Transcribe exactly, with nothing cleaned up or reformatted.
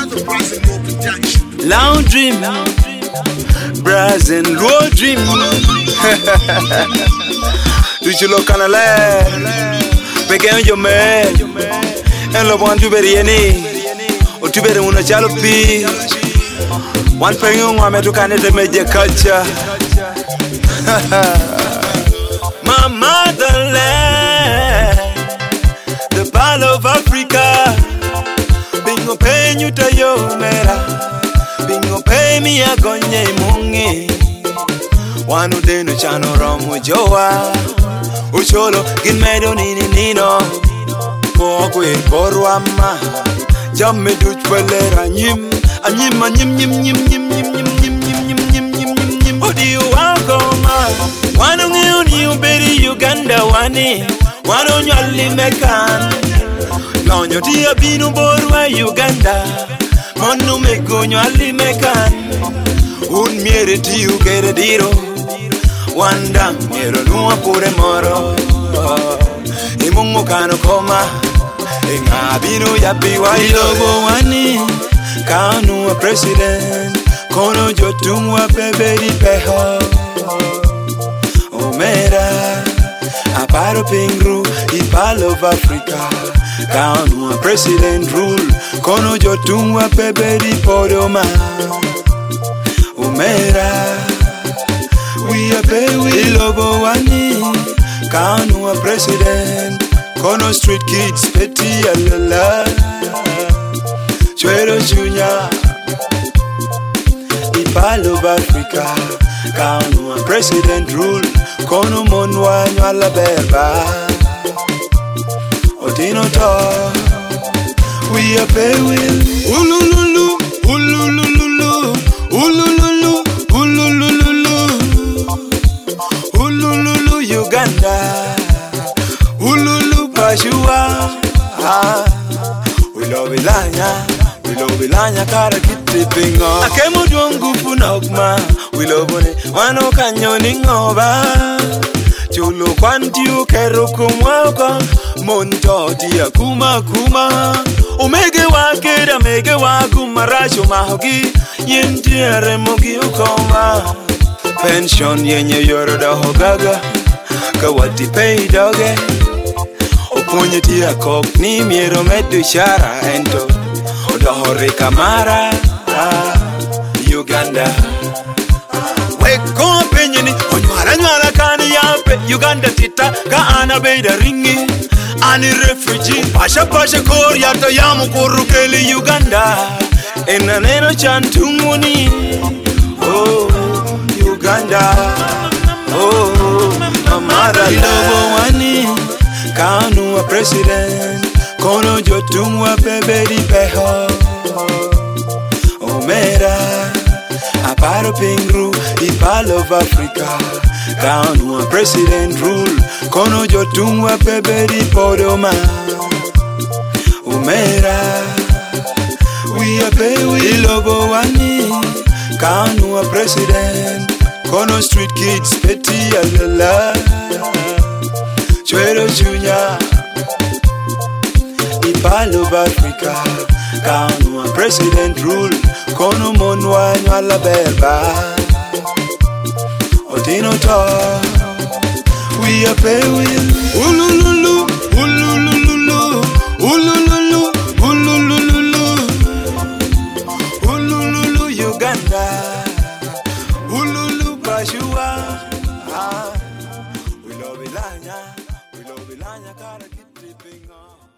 Lounge dream, Brazil road dream. Do you look on a land? Begin your man, and love one to be any, or to be one a jalopy. One thing on me to kind of major culture. My motherland, the Pearl of Africa. Bingo pay you to your mera. Bingo pay me a gonye mungi. One who didn't channel rum with Joa. Ucholo, get medo nini nino. Pogwe, Boruama. Jam me duch pelera nyim. A nyim, a nyim, nyim, nyim, nyim, nyim, nyim, nyim, nyim, nyim, nyim, nyim, nyim. What do you welcome? One on you, baby, Uganda, one. One on your limecan. Long your dear Bino Borwa, Uganda. Monu me go your limecan. Un miere you get a diro. One dam, mero no pure moro. Imungo cano coma. Inga Bino yapi wa ilobo wani. Kanu a president. Kono jotumwa peberi peho. Omera. Aparo pingru, Pearl of Africa. Kanu a president rule. Kono jotumwa peberi podoma. Omera. We are pay we lobo wani. Kanu a president. Kono street kids petty alala. Chwero Junior. Pearl of Africa. Kanu a president rule. Kono monwa nyala berba. Odino to. We are pay will. Ulululu, ulululu, ulululu, ulululu, ulululu Uganda. Ululu Pashua. Ah, we love Ilanya. We love Ilanya kara kiti pingo. Akemu duongu funogma. We love one. Wano kanyoni ngoba. Chulo kwanti ukero kumwako. Monto dia kuma kuma. Omege wakeda mege wakuma rasho mahogi. Yentiere mogi ukoma. Pension yenye yoroda hogaga. Kawati pay doge. Oponye tia kok ni miero medu shara ento. Odohore kamara. Ah, Uganda. Weko penyeni onywara nywara kani yape Uganda tita ka ana beida ringi. Ani refugee pasha pasha korea to yamu kurukeli Uganda. Ena neno chantunguni. Oh, Uganda. Oh, Amara lobo wani. Kanu a president. Kono jotumwa peberi peho. Omera. Aparo pingru. Pearl of Africa. Kanu a president rule. Kono jotumwa peberi podoma. Omera. We are pay we lobo wani. Kanu a president. Kono street kids petty alala. Chwero Junior. Pearl of Africa. Kanu a president rule. Kono monwa nyala berba. Odino to. We are pay will. Ulululu, ulululu, ulululu, ulululu, ulululu Uganda. Ululu Pashua. Ah, we love Ilanya. We love Ilanya kara kiti pingo.